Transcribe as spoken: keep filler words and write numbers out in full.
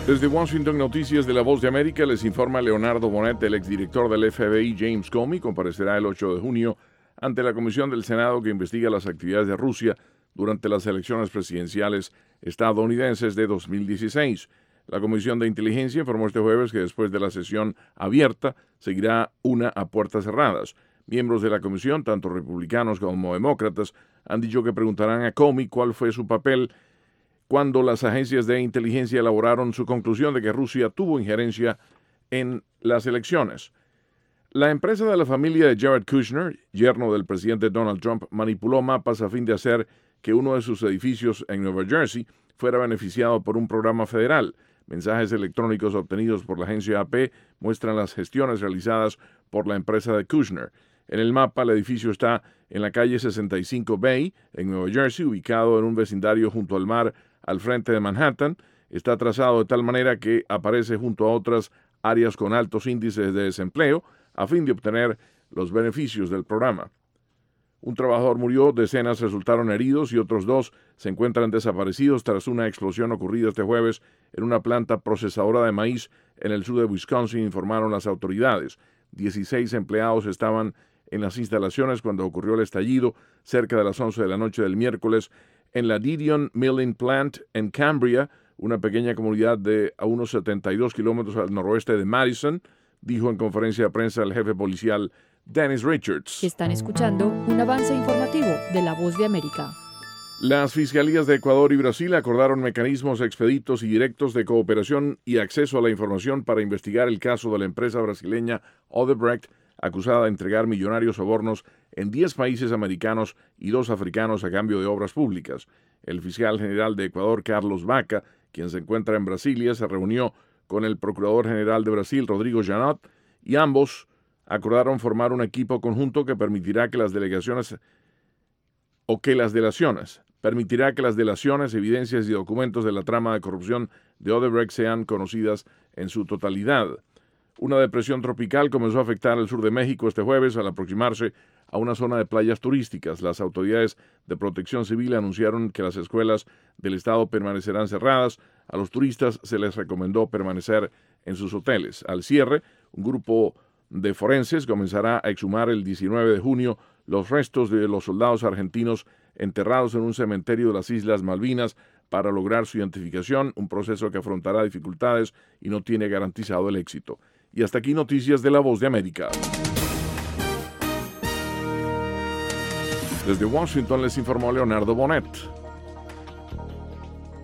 Desde Washington, Noticias de la Voz de América, les informa Leonardo Bonet. El exdirector del F B I, James Comey, comparecerá el ocho de junio ante la Comisión del Senado que investiga las actividades de Rusia durante las elecciones presidenciales estadounidenses de dos mil dieciséis. La Comisión de Inteligencia informó este jueves que después de la sesión abierta seguirá una a puertas cerradas. Miembros de la comisión, tanto republicanos como demócratas, han dicho que preguntarán a Comey cuál fue su papel cuando las agencias de inteligencia elaboraron su conclusión de que Rusia tuvo injerencia en las elecciones. La empresa de la familia de Jared Kushner, yerno del presidente Donald Trump, manipuló mapas a fin de hacer que uno de sus edificios en Nueva Jersey fuera beneficiado por un programa federal. Mensajes electrónicos obtenidos por la agencia A P muestran las gestiones realizadas por la empresa de Kushner. En el mapa, el edificio está en la calle sesenta y cinco Bay, en Nueva Jersey, ubicado en un vecindario junto al mar al frente de Manhattan. Está trazado de tal manera que aparece junto a otras áreas con altos índices de desempleo a fin de obtener los beneficios del programa. Un trabajador murió, decenas resultaron heridos y otros dos se encuentran desaparecidos tras una explosión ocurrida este jueves en una planta procesadora de maíz en el sur de Wisconsin, informaron las autoridades. dieciséis empleados estaban en las instalaciones cuando ocurrió el estallido cerca de las once de la noche del miércoles en la Didion Milling Plant en Cambria, una pequeña comunidad de a unos setenta y dos kilómetros al noroeste de Madison, dijo en conferencia de prensa el jefe policial Dennis Richards. Están escuchando un avance informativo de La Voz de América. Las fiscalías de Ecuador y Brasil acordaron mecanismos expeditos y directos de cooperación y acceso a la información para investigar el caso de la empresa brasileña Odebrecht, acusada de entregar millonarios sobornos en diez países americanos y dos africanos a cambio de obras públicas. El fiscal general de Ecuador, Carlos Vaca, quien se encuentra en Brasilia, se reunió con el procurador general de Brasil, Rodrigo Janot, y ambos acordaron formar un equipo conjunto que permitirá que las delegaciones o que las delaciones permitirá que las delaciones, evidencias y documentos de la trama de corrupción de Odebrecht sean conocidas en su totalidad. Una depresión tropical comenzó a afectar el sur de México este jueves al aproximarse a una zona de playas turísticas. Las autoridades de protección civil anunciaron que las escuelas del estado permanecerán cerradas. A los turistas se les recomendó permanecer en sus hoteles. Al cierre, un grupo de forenses comenzará a exhumar el diecinueve de junio los restos de los soldados argentinos enterrados en un cementerio de las Islas Malvinas para lograr su identificación, un proceso que afrontará dificultades y no tiene garantizado el éxito. Y hasta aquí Noticias de la Voz de América. Desde Washington les informó Leonardo Bonet.